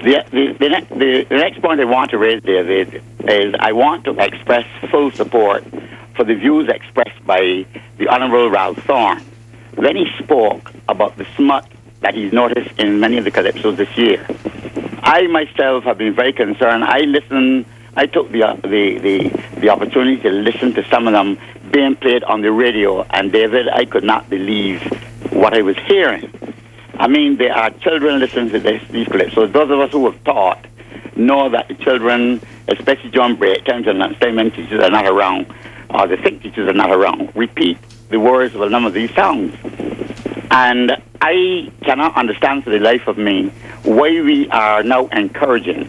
The next point I want to raise, David, is I want to express full support for the views expressed by the Honourable Ralph Thorne when he spoke about the smut that he's noticed in many of the calypsos this year. I myself have been very concerned. I took the opportunity to listen to some of them being played on the radio, and David, I could not believe what I was hearing. I mean, there are children listening to these clips. So those of us who have taught know that the children, especially during break times and assignment teachers are not around, or the think teachers are not around, repeat the words of a number of these songs. And I cannot understand for the life of me why we are now encouraging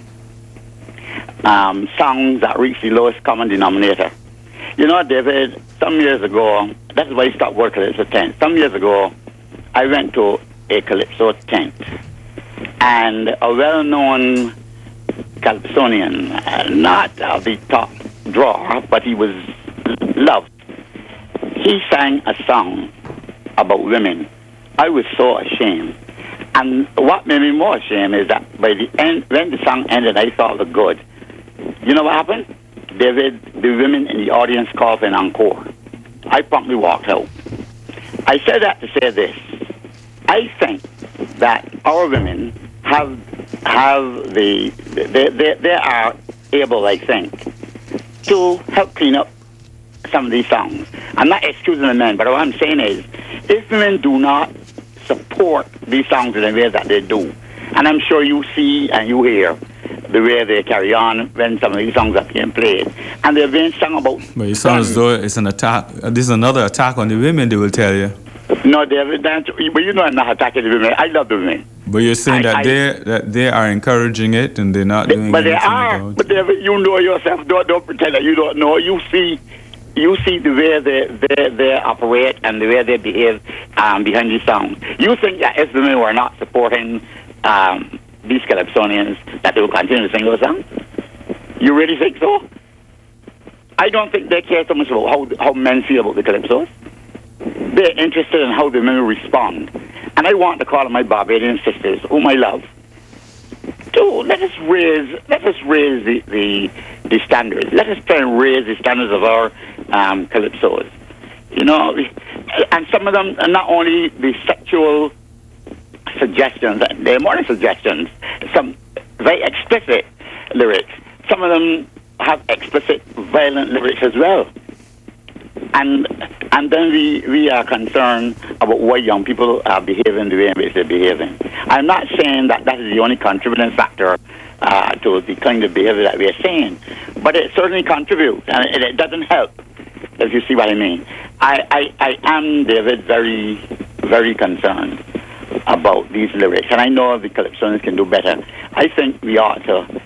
songs that reach the lowest common denominator. You know, David, some years ago, that's why I stopped working at Calypso tent. Some years ago, I went to a Calypso tent, and a well-known Calypsonian, not the top drawer, but he was loved. He sang a song about women. I was so ashamed. And what made me more ashamed is that by the end, when the song ended, I thought it was good. You know what happened? David, the women in the audience called for an encore. I promptly walked out. I said that to say this. I think that our women they are able, I think, to help clean up some of these songs. I'm not excusing the men, but what I'm saying is, if women do not support these songs in the way that they do, and I'm sure you see and you hear the way they carry on when some of these songs are being played, and they're being sung about. But it sounds as though it's an attack. This is another attack on the women, they will tell you. No, David, but you know I'm not attacking the women. I love the women. But you're saying that they are encouraging it and they're not doing anything about it. But David, you know yourself. Don't pretend that you don't know. You see the way they operate and the way they behave behind these songs. You think that if the women were not supporting these Calypsonians, that they will continue to sing those songs? You really think so? I don't think they care so much about how men feel about the Calypsos. They're interested in how the men respond. And I want to call on my Barbadian sisters, whom I love, to let us raise the standards. Let us try and raise the standards of our Calypsos. You know, and some of them are not only the sexual suggestions, they're more than suggestions, some very explicit lyrics. Some of them have explicit violent lyrics as well. And then we are concerned about why young people are behaving the way in which they're behaving. I'm not saying that is the only contributing factor to the kind of behavior that we are seeing, but it certainly contributes, and it doesn't help, if you see what I mean. I am, David, very, very concerned about these lyrics, and I know the Calypsonians can do better. I think we ought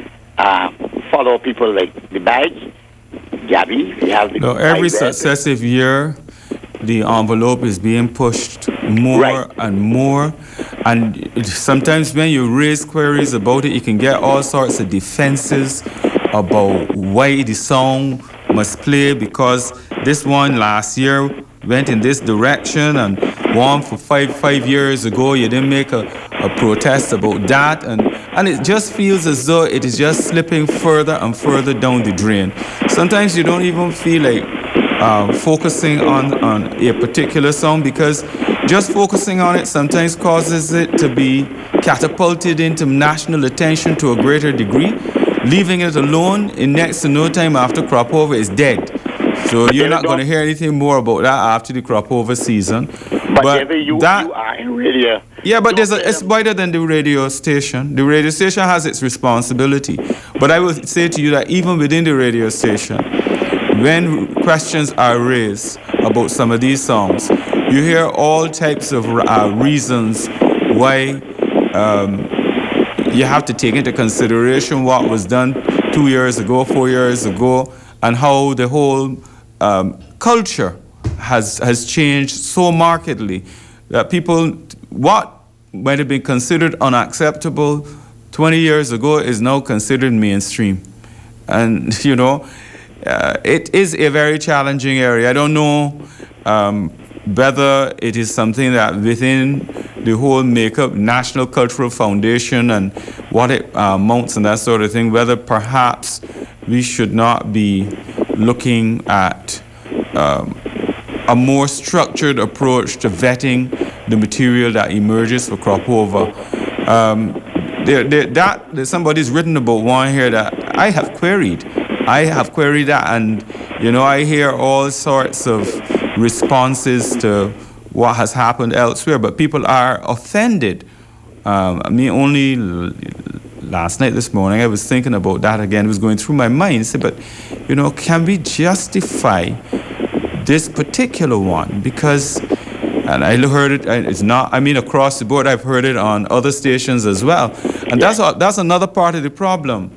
to follow people like the Badge, Gabby. We have the every successive year, the envelope is being pushed more and more, and sometimes when you raise queries about it, you can get all sorts of defenses about why the song must play, because this one last year went in this direction, and one for five years ago you didn't make a protest about that, and it just feels as though it is just slipping further and further down the drain. Sometimes you don't even feel like focusing on a particular song, because just focusing on it sometimes causes it to be catapulted into national attention to a greater degree. Leaving it alone in next to no time after crop over is dead. So you're not going to hear anything more about that after the crop over season. But David, you are in radio. Yeah, but it's wider than the radio station. The radio station has its responsibility. But I will say to you that even within the radio station, when questions are raised about some of these songs, you hear all types of reasons why you have to take into consideration what was done 2 years ago, 4 years ago, and how the whole culture has changed so markedly that what might have been considered unacceptable 20 years ago is now considered mainstream. And, it is a very challenging area. I don't know whether it is something that within the whole makeup, National Cultural Foundation and what it amounts and that sort of thing, whether perhaps we should not be looking at a more structured approach to vetting the material that emerges for crop over. Somebody's written about one here that I have queried. I have queried that, and I hear all sorts of responses to what has happened elsewhere, but people are offended. Only last night, this morning, I was thinking about that again. It was going through my mind. I said, but, can we justify this particular one? Because, and I heard it, it's not, across the board, I've heard it on other stations as well. And that's another part of the problem.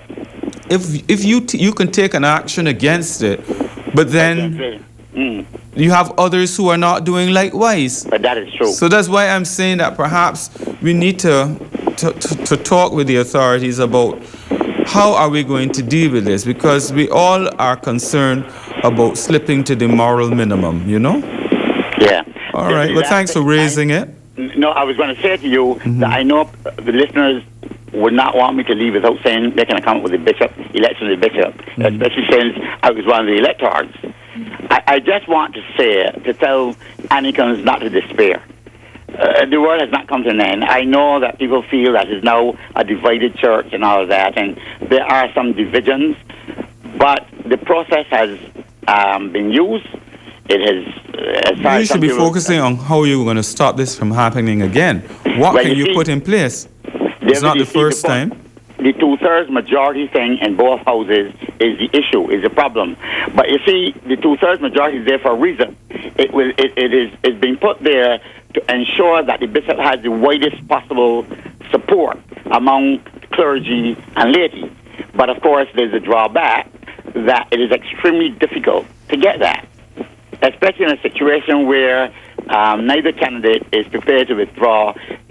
If you can take an action against it, but then you have others who are not doing likewise. But that is true. So that's why I'm saying that perhaps we need to talk with the authorities about how are we going to deal with this, because we all are concerned about slipping to the moral minimum, Yeah. All right. Well, thanks for raising it. No, I was going to say to you that I know the listeners would not want me to leave without saying they can come up with the bishop, election of the bishop, especially since I was one of the electors. I just want to tell Anglicans not to despair. The world has not come to an end. I know that people feel that it's now a divided church and all of that, and there are some divisions, but the process has been used. It has. You should be focusing on how you're going to stop this from happening again. What can you put in place? It's not the first time. The 2/3 majority thing in both houses is the issue, is the problem. But you see, the 2/3 majority is there for a reason. It's been put there to ensure that the bishop has the widest possible support among clergy and laity. But of course, there's a drawback that it is extremely difficult to get that, especially in a situation where neither candidate is prepared to withdraw,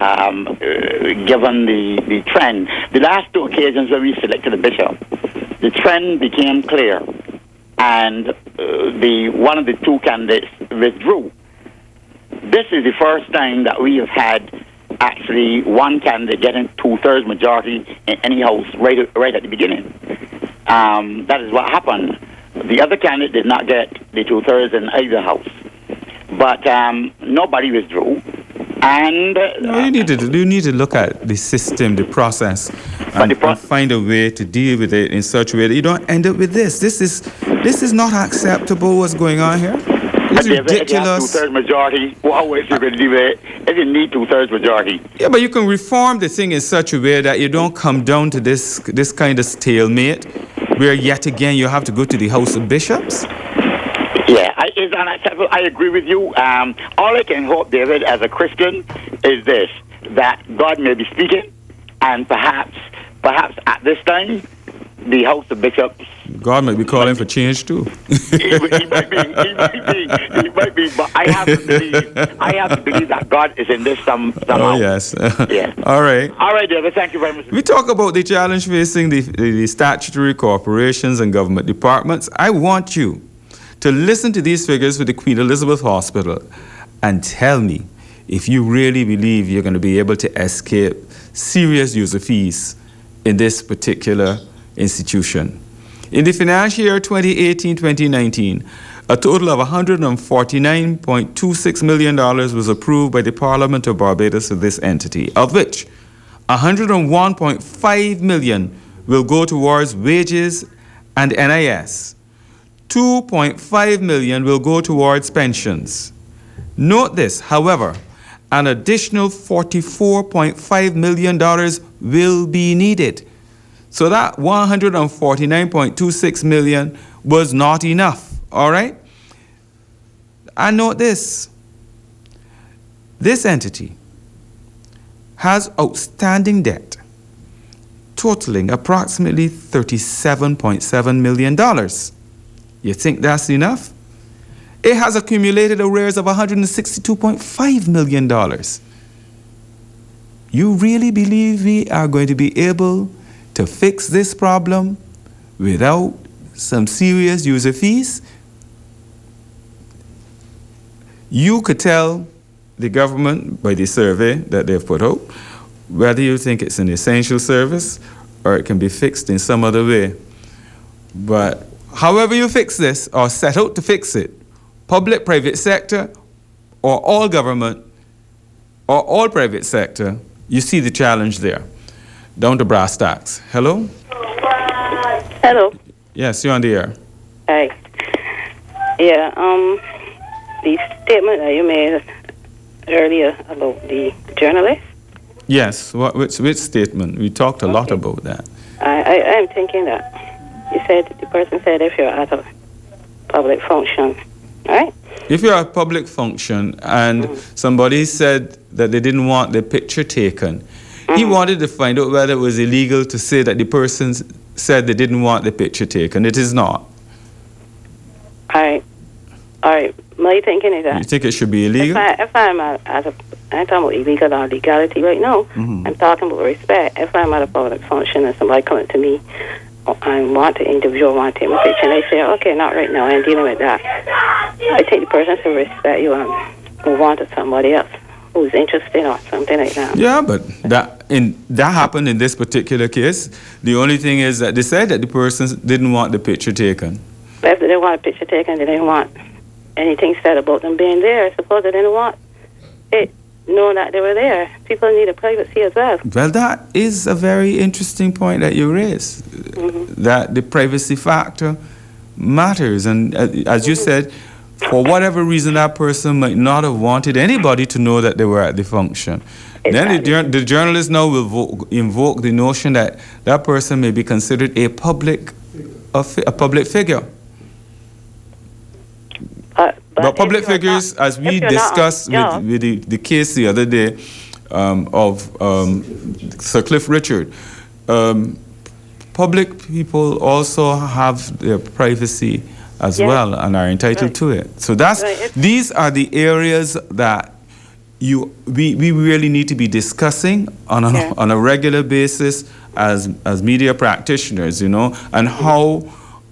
given the trend. The last two occasions when we selected a bishop, the trend became clear, and one of the two candidates withdrew. This is the first time that we have had actually one candidate getting 2/3 majority in any house right at the beginning. That is what happened. The other candidate did not get the 2/3 in either house. But nobody withdrew. And you need to look at the system, the process, and find a way to deal with it in such a way that you don't end up with this. This is not acceptable. What's going on here? It's ridiculous. 2/3 majority. How is you going to deal with it? If you need 2/3 majority. Yeah, but you can reform the thing in such a way that you don't come down to this kind of stalemate, where yet again you have to go to the House of Bishops. Yeah, it's unacceptable. I agree with you. All I can hope, David, as a Christian, is this: that God may be speaking, and perhaps at this time, the House of Bishops. God might be calling for change too. He might be. But I have to believe that God is in this somehow. Oh yes. Yeah. All right, David. Thank you very much. We talk about the challenge facing the statutory corporations and government departments. I want you to listen to these figures for the Queen Elizabeth Hospital and tell me if you really believe you're going to be able to escape serious user fees in this particular institution. In the financial year 2018-2019, a total of $149.26 million was approved by the Parliament of Barbados for this entity, of which $101.5 million will go towards wages and NIS. $2.5 million will go towards pensions. Note this, however, an additional $44.5 million will be needed. So that $149.26 million was not enough, all right? And note this. This entity has outstanding debt totaling approximately $37.7 million. You think that's enough? It has accumulated arrears of $162.5 million. You really believe we are going to be able to fix this problem without some serious user fees? You could tell the government by the survey that they've put out whether you think it's an essential service or it can be fixed in some other way. But however you fix this or set out to fix it, public, private sector, or all government, or all private sector, you see the challenge there. Down to brass tacks. Hello? Hello. Yes, you're on the air. Hi. Yeah, the statement that you made earlier about the journalist. Yes, which statement? We talked a lot about that. I'm thinking that you said, the person said if you're at a public function, right? If you're at a public function and somebody said that they didn't want the picture taken, he wanted to find out whether it was illegal to say that the person said they didn't want the picture taken. It is not. All right. My thinking is that... You think it should be illegal? If I'm I'm talking about illegal or legality right now. I'm talking about respect. If I'm at a public function and somebody comes to me and want to interview or want to take my picture, and I say, okay, not right now, I'm dealing with that. I think the person should respect you and move on to somebody else who's interested or something like that. Yeah, but that happened in this particular case. The only thing is that they said that the person didn't want the picture taken. But if they didn't want a picture taken, they didn't want anything said about them being there. Suppose they didn't want it, knowing that they were there. People need a privacy as well. Well, that is a very interesting point that you raise, that the privacy factor matters. And as you said, for whatever reason, that person might not have wanted anybody to know that they were at the function. Exactly. Then the journalist now will invoke the notion that that person may be considered a public figure. But public figures, as we discussed with the case the other day of Sir Cliff Richard, public people also have their privacy as well and are entitled to it. So these are the areas that we really need to be discussing on a regular basis as media practitioners, you know, and how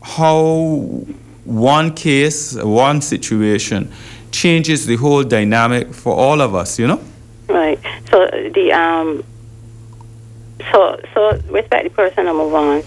one case, one situation changes the whole dynamic for all of us, you know? Right. So so respect the person and move on.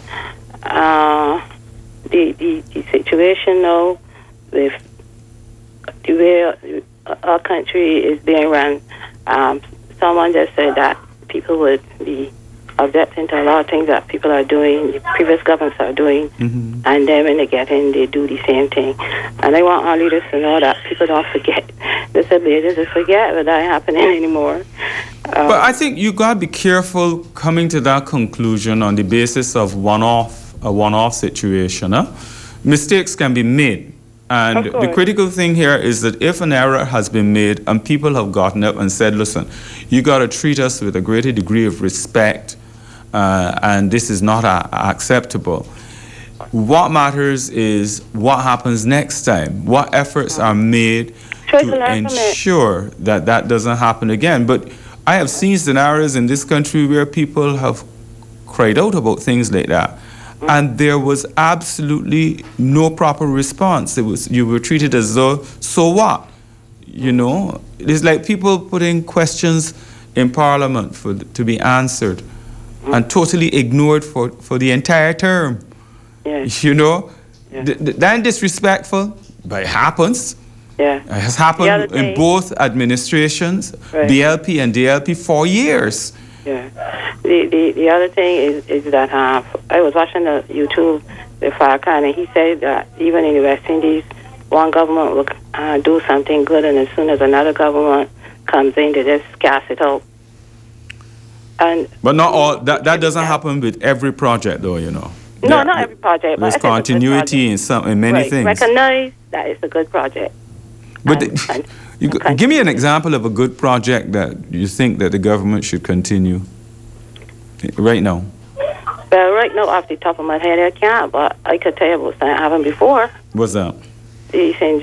The situation now with the way our country is being run, someone just said that people would be objecting to a lot of things that people are doing, the previous governments are doing, and then when they get in, they do the same thing. And I want our leaders to know that people don't forget. This ability to forget that ain't happening anymore. But I think you got to be careful coming to that conclusion on the basis of a one-off situation. Huh? Mistakes can be made. And the critical thing here is that if an error has been made and people have gotten up and said, listen, you got to treat us with a greater degree of respect, and this is not acceptable. What matters is what happens next time. What efforts are made to ensure that that doesn't happen again. But I have seen scenarios in this country where people have cried out about things like that, and there was absolutely no proper response. You were treated as though, so what? You know, it's like people putting questions in Parliament to be answered and totally ignored for the entire term. Yes. You know, that disrespectful, but it happens. Yeah. It has happened in both administrations, BLP and DLP, for years. Yeah. The other thing is that I was watching the YouTube with Farrakhan, and he said that even in the West Indies, one government will do something good, and as soon as another government comes in, they just cast it out. But not all. That doesn't happen with every project, though. You know. No, not every project. There's continuity in many things. Recognize that it's a good project. But give me an example of a good project that you think that the government should continue right now. Well, right now, off the top of my head, I can't, but I could tell you about something that happened before. What's that? The St.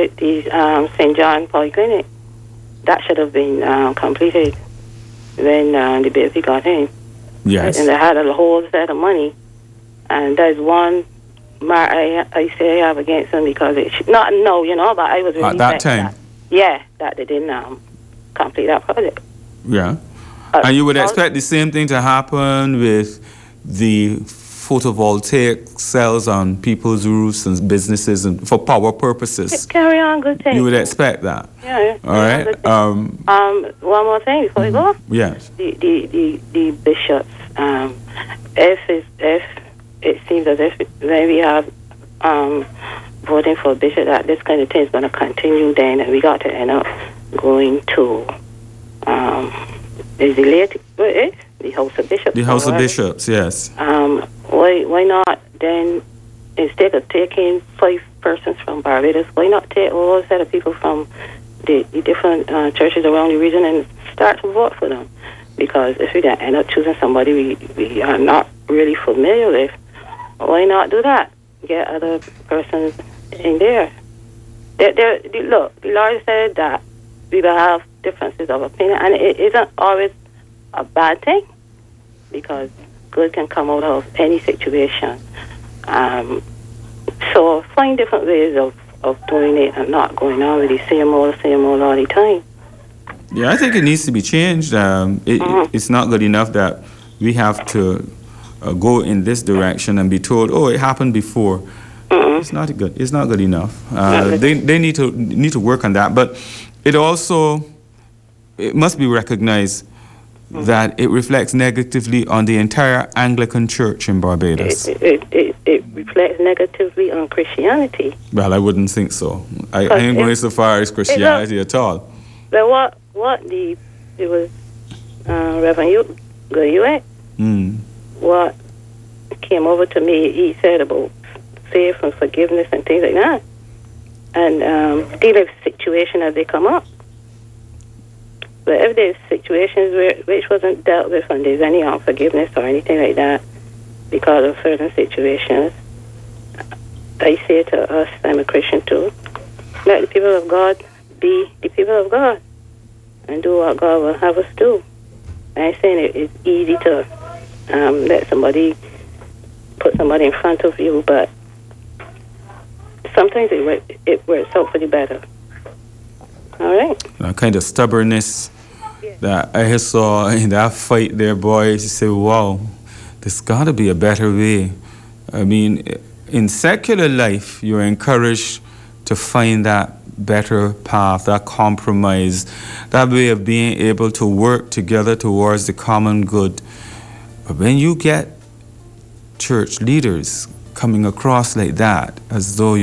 John Polyclinic. That should have been completed when the BLP got in. Yes. And they had a whole set of money. And there's one I say I have against them because it's not, no, you know, but I was really at that time. that they didn't complete that project. Yeah. And you would expect the same thing to happen with the photovoltaic cells on people's roofs and businesses and for power purposes. Carry on, good thing. You would expect that. Yeah. All right. One more thing before you go. Yes. The bishops. If it seems as if when we have voting for a bishop, that this kind of thing is going to continue, then we got to end up going to the House of Bishops. The House of Bishops, yes. Why not then, instead of taking 5 persons from Barbados, why not take a whole set of people from the different churches around the region and start to vote for them? Because if we end up choosing somebody we are not really familiar with, why not do that? Get other persons in there. Look, the Lord said that we will have differences of opinion, and it isn't always a bad thing, because good can come out of any situation. So find different ways of doing it and not going on with the same old all the time. Yeah, I think it needs to be changed. It's not good enough that we have to go in this direction and be told, "Oh, it happened before." It's not good. It's not good enough. They need to work on that. But it must be recognized that it reflects negatively on the entire Anglican Church in Barbados. It reflects negatively on Christianity. Well, I wouldn't think so. I ain't going so far as Christianity at all. But it was Reverend Guyuet, what came over to me, he said about faith and forgiveness and things like that, and dealing with situations as they come up. But if there's situations which wasn't dealt with and there's any unforgiveness or anything like that because of certain situations, I say to us, I'm a Christian too, let the people of God be the people of God and do what God will have us do. I'm saying it's easy to let somebody put somebody in front of you, but sometimes it works out for the better. All right. That kind of stubbornness that I saw in that fight there, boys, you say, wow, there's got to be a better way. I mean, in secular life, you're encouraged to find that better path, that compromise, that way of being able to work together towards the common good. But when you get church leaders coming across like that, as though,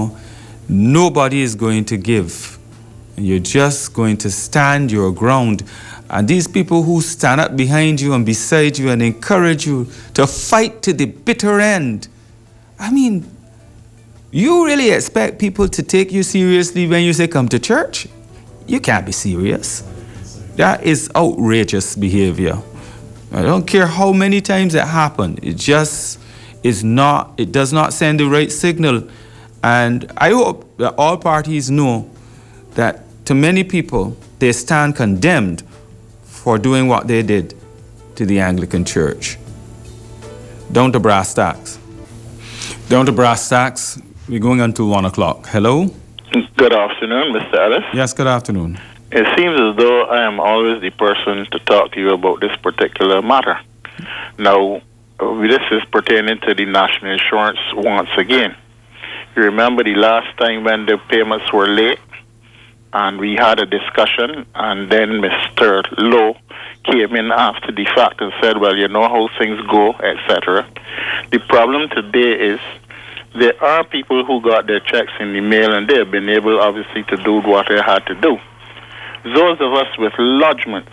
nobody is going to give, and you're just going to stand your ground, and these people who stand up behind you and beside you and encourage you to fight to the bitter end, I mean, you really expect people to take you seriously when you say come to church? You can't be serious. That is outrageous behavior. I don't care how many times it happened. It just is not, it does not send the right signal. And I hope that all parties know that to many people, they stand condemned for doing what they did to the Anglican Church. Down to brass tacks. Down to brass tacks. We're going until 1 o'clock. Hello? Good afternoon, Mr. Ellis. Yes, good afternoon. It seems as though I am always the person to talk to you about this particular matter. Now, this is pertaining to the national insurance once again. You remember the last time when the payments were late, and we had a discussion, and then Mr. Lowe came in after the fact and said, well, you know how things go, etc. The problem today is there are people who got their checks in the mail, and they have been able, obviously, to do what they had to do. Those of us with lodgements,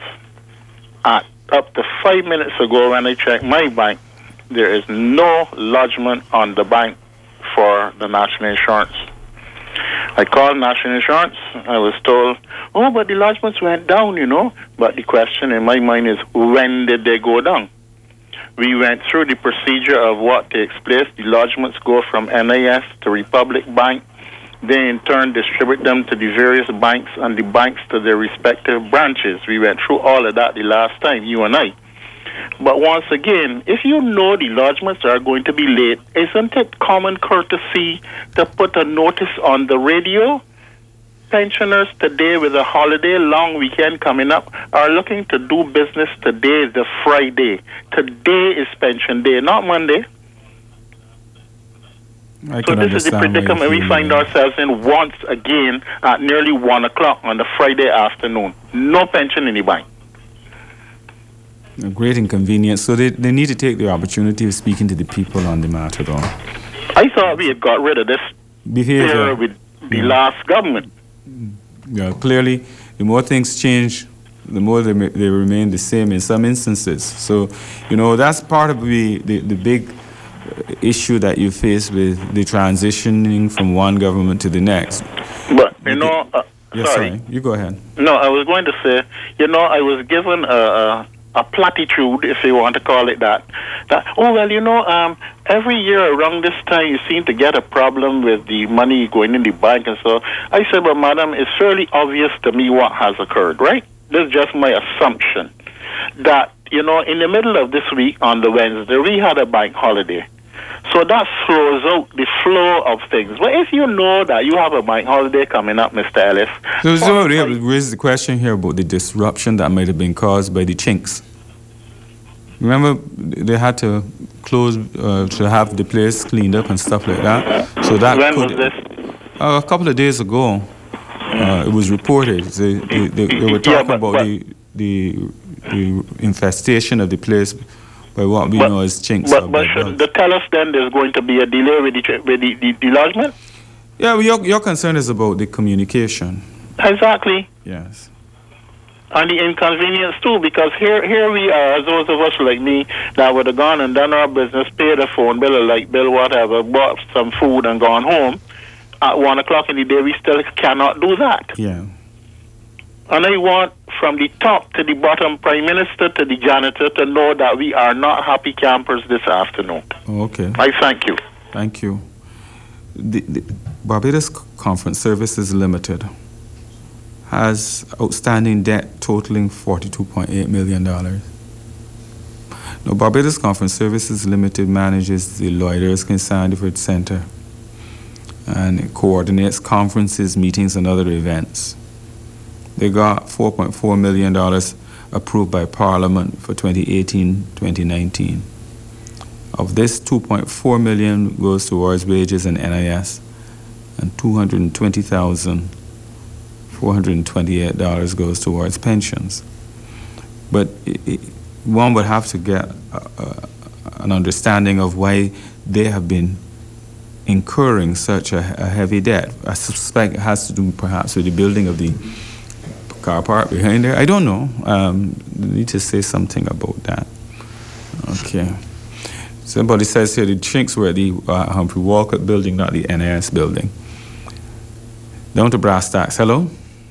up to 5 minutes ago when I checked my bank, there is no lodgement on the bank for the national insurance. I called national insurance. I was told, oh, but the lodgements went down, But the question in my mind is, when did they go down? We went through the procedure of what takes place. The lodgements go from NIS to Republic Bank. They in turn distribute them to the various banks and the banks to their respective branches. We went through all of that the last time, you and I. But once again, if you know the lodgements are going to be late, isn't it common courtesy to put a notice on the radio pensioners today with a holiday, long weekend coming up, are looking to do business today, the Friday. Today is pension day, not Monday. So this is the predicament we find ourselves in once again at nearly 1 o'clock on the Friday afternoon. No pension in the bank. A great inconvenience. So they need to take the opportunity of speaking to the people on the matter, though. I thought we had got rid of this behavior with the last government. Yeah, clearly, the more things change, the more they remain the same in some instances. So, that's part of the big issue that you face with the transitioning from one government to the next. But, sorry, you go ahead. No, I was going to say, I was given a platitude, if you want to call it that every year around this time you seem to get a problem with the money going in the bank. And so I said, but madam, it's fairly obvious to me what has occurred, right? This is just my assumption that, in the middle of this week on the Wednesday, we had a bank holiday. So that slows out the flow of things. But if you know that you have a bank holiday coming up, Mr. Ellis... So they raised the question here about the disruption that might have been caused by the chinks. Remember, they had to close to have the place cleaned up and stuff like that. So that when was this? A couple of days ago, it was reported. They were talking about the infestation of the place by what we know as chinks. But should they tell us then there's going to be a delay with the lodgement? Yeah, well, your concern is about the communication. Exactly. Yes. And the inconvenience too, because here we are, those of us like me that would have gone and done our business, paid a phone bill, a light bill, whatever, bought some food and gone home. At 1 o'clock in the day, we still cannot do that. Yeah. And I want from the top to the bottom, Prime Minister to the janitor, to know that we are not happy campers this afternoon. Okay. I thank you. Thank you. The Barbados Conference Services Limited has outstanding debt totaling $42.8 million. Now, Barbados Conference Services Limited manages the Lloyd Erskine Sanford Center, and it coordinates conferences, meetings, and other events. They got $4.4 million approved by Parliament for 2018-2019. Of this, $2.4 million goes towards wages and NIS, and $220,428 goes towards pensions. But one would have to get an understanding of why they have been incurring such a heavy debt. I suspect it has to do perhaps with the building of the car park behind there. I don't know. Need to say something about that. Okay. Somebody says here the chinks were at the Humphrey Walcott building, not the NIS building. Down to brass tacks. Hello?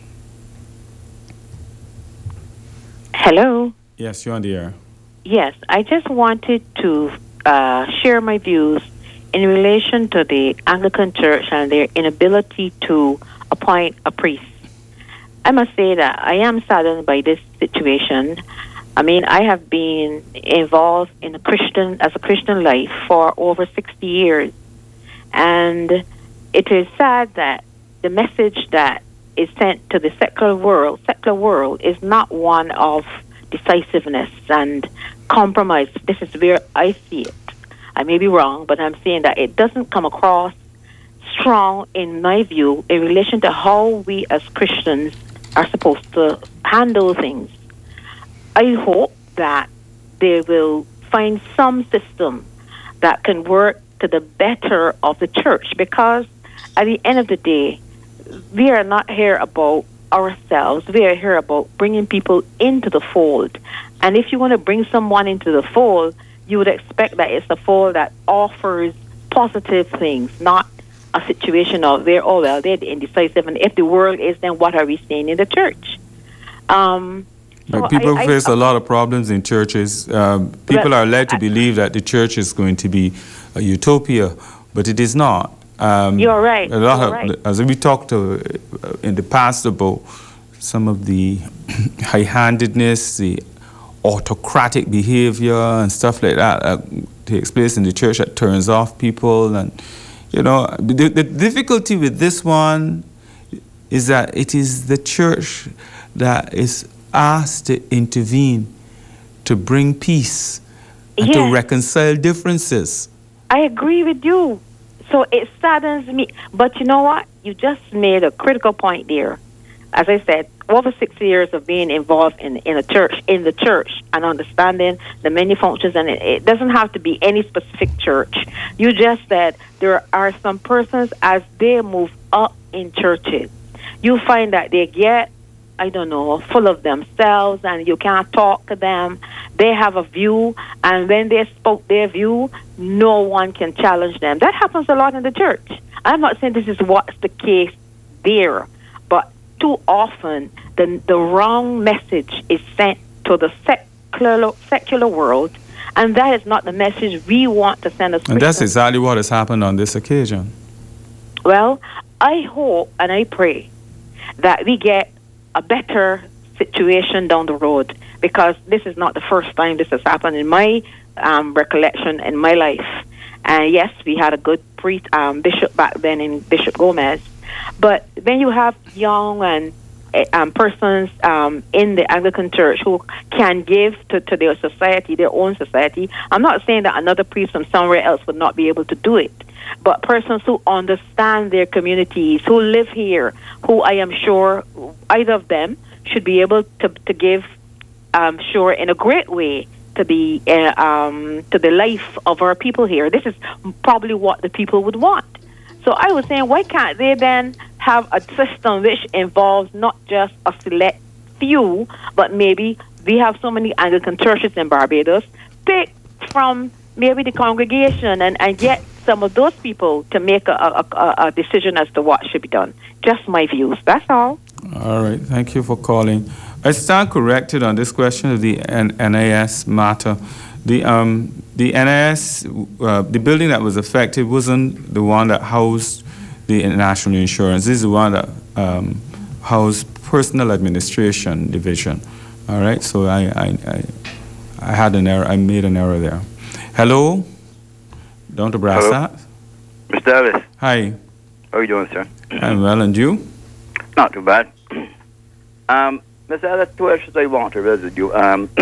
Hello? Yes, you're on the air. Yes, I just wanted to share my views in relation to the Anglican Church and their inability to appoint a priest. I must say that I am saddened by this situation. I mean, I have been involved in a Christian life for over 60 years. And it is sad that the message that is sent to the secular world is not one of decisiveness and compromise. This is where I see it. I may be wrong, but I'm saying that it doesn't come across strong, in my view, in relation to how we as Christians are supposed to handle things. I hope that they will find some system that can work to the better of the church, because at the end of the day, we are not here about ourselves. We are here about bringing people into the fold. And if you want to bring someone into the fold, you would expect that it's a fold that offers positive things, not a situation of they're indecisive, and if the world is, then what are we saying in the church? People face a lot of problems in churches. People are led to believe that the church is going to be a utopia, but it is not. You're right. As we talked in the past about some of the high-handedness, the autocratic behavior and stuff like that takes place in the church that turns off people. And, the difficulty with this one is that it is the church that is asked to intervene, to bring peace, and to reconcile differences. I agree with you. So it saddens me. But you know what? You just made a critical point there. As I said, over 6 years of being involved in the church, and understanding the many functions, and it doesn't have to be any specific church. You just said there are some persons, as they move up in churches, you find that they get, I don't know, full of themselves, and you can't talk to them. They have a view, and when they spoke their view, no one can challenge them. That happens a lot in the church. I'm not saying this is what's the case there, but too often the wrong message is sent to the secular world, and that is not the message we want to send as Christians. And that's exactly what has happened on this occasion. Well, I hope and I pray that we get a better situation down the road, because this is not the first time this has happened in my recollection in my life. And yes, we had a good bishop back then in Bishop Gomez. But when you have young and persons in the Anglican Church who can give to their society, their own society, I'm not saying that another priest from somewhere else would not be able to do it, but persons who understand their communities, who live here, who I am sure either of them should be able to give, sure, in a great way to the life of our people here. This is probably what the people would want. So I was saying, why can't they then have a system which involves not just a select few, but maybe we have so many Anglican churches in Barbados, pick from maybe the congregation and get some of those people to make a decision as to what should be done. Just my views, that's all. All right, thank you for calling. I stand corrected on this question of the NIS matter. The NIS, the building that was affected wasn't the one that housed the National Insurance. This is the one that housed Personal Administration Division. All right, so I had an error. I made an error there. Hello, Dr. Brassat. Mr. Ellis. Hi. How are you doing, sir? I'm well, and you? Not too bad. Mr. Ellis, two issues I want to raise with you.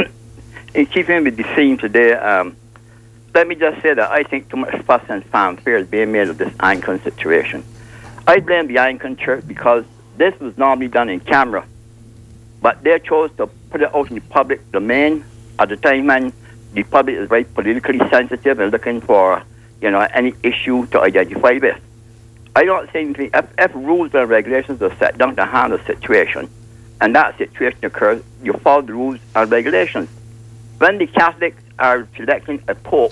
In keeping with the theme today, let me just say that I think too much fuss and fanfare is being made of this Anglican situation. I blame the Anglican Church because this was normally done in camera, but they chose to put it out in the public domain at the time when the public is very politically sensitive and looking for, any issue to identify with. I don't think if rules and regulations are set down to handle a situation, and that situation occurs, you follow the rules and regulations. When the Catholics are selecting a pope,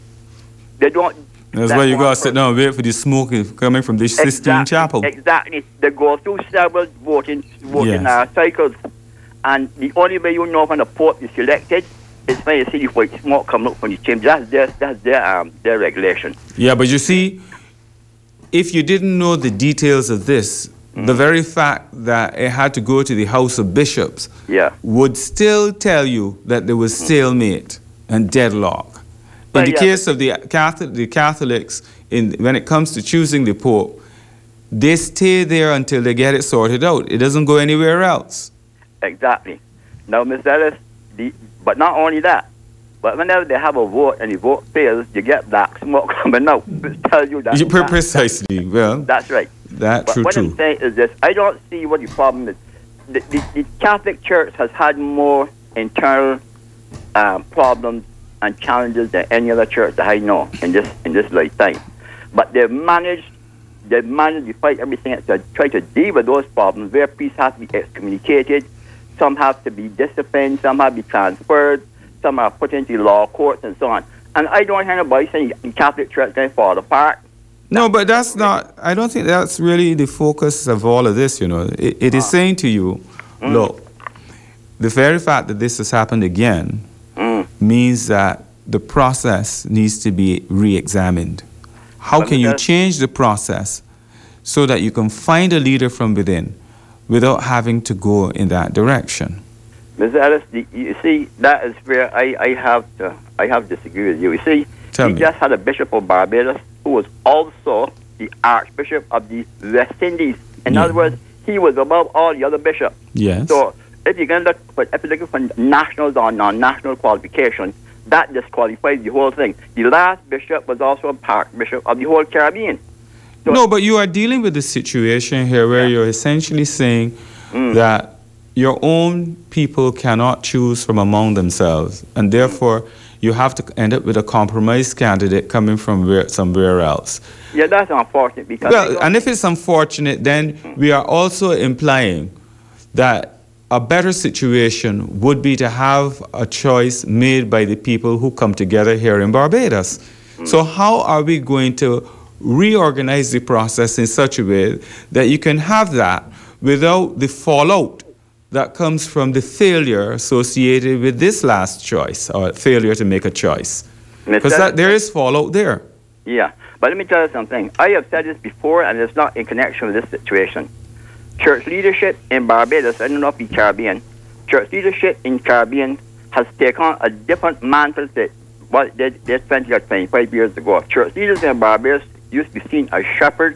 they don't... That's why you got to sit down and wait for the smoke coming from the Sistine Chapel. Exactly. They go through several voting cycles, and the only way you know when a pope is selected is when you see the white smoke coming up from the chamber. That's their regulation. Yeah, but you see, if you didn't know the details of this, the very fact that it had to go to the House of Bishops would still tell you that there was stalemate and deadlock. In the case of the Catholics, when it comes to choosing the Pope, they stay there until they get it sorted out. It doesn't go anywhere else. Exactly. Now, Ms. Ellis, but not only that, but whenever they have a vote and the vote fails, you get black smoke coming out, which tells you that... Precisely. Well, that's right. That's true. What I'm saying is this: I don't see what the problem is. The Catholic Church has had more internal problems and challenges than any other church that I know in this lifetime. But they've managed to fight everything to try to deal with those problems. Where priests have to be excommunicated, some have to be disciplined, some have to be transferred, some are put into law courts and so on. And I don't hear nobody saying the Catholic Church can fall apart. No, but that's not, I don't think that's really the focus of all of this, It is saying to you, look, the very fact that this has happened again means that the process needs to be re-examined. How can you change the process so that you can find a leader from within without having to go in that direction? Ms. Ellis, you see, that is where I have disagreed with you. You see, we just had a Bishop of Barbados who was also the Archbishop of the West Indies. In other words, he was above all the other bishops. Yes. So if you're looking for national or non-national qualification, that disqualifies the whole thing. The last bishop was also a part bishop of the whole Caribbean. So no, but you are dealing with the situation here where you're essentially saying that your own people cannot choose from among themselves, and therefore you have to end up with a compromise candidate coming from somewhere else. Yeah, that's unfortunate. Because and if it's unfortunate, then we are also implying that a better situation would be to have a choice made by the people who come together here in Barbados. So how are we going to reorganize the process in such a way that you can have that without the fallout that comes from the failure associated with this last choice, or failure to make a choice? Because there is fallout there. Yeah, but let me tell you something. I have said this before, and it's not in connection with this situation. Church leadership in Barbados, I don't know if it's Caribbean, church leadership in Caribbean has taken on a different mantle that what they did 20 or 25 years ago. Church leaders in Barbados used to be seen as shepherds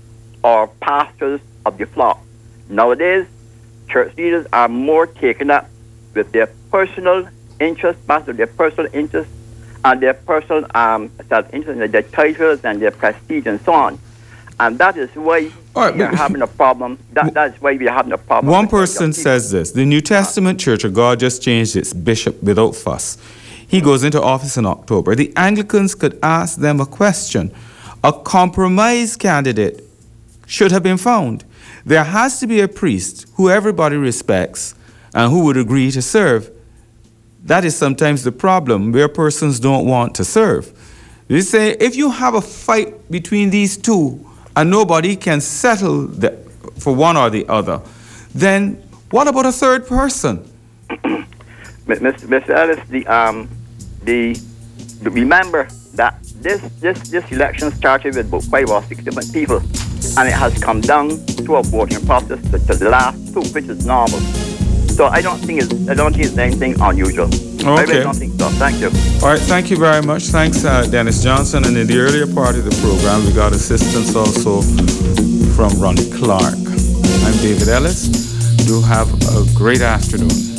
or pastors of the flock. Nowadays, church leaders are more taken up with their personal interests, their personal interests, and their personal self-interest in their titles and their prestige and so on. And that is why we are having a problem. That's why we are having a problem. One person says this: the New Testament Church of God just changed its bishop without fuss. He goes into office in October. The Anglicans could ask them a question. A compromise candidate should have been found. There has to be a priest who everybody respects and who would agree to serve. That is sometimes the problem, where persons don't want to serve. They say, if you have a fight between these two and nobody can settle for one or the other, then what about a third person? Mr. Ellis, remember that this election started with about 5 or 6 different people, and it has come down to a voting process to the last 2, which is normal. So I don't think it's anything unusual. Okay. I really don't think so. Thank you. All right, thank you very much. Thanks, Dennis Johnson. And in the earlier part of the program, we got assistance also from Ronnie Clark. I'm David Ellis. Do have a great afternoon.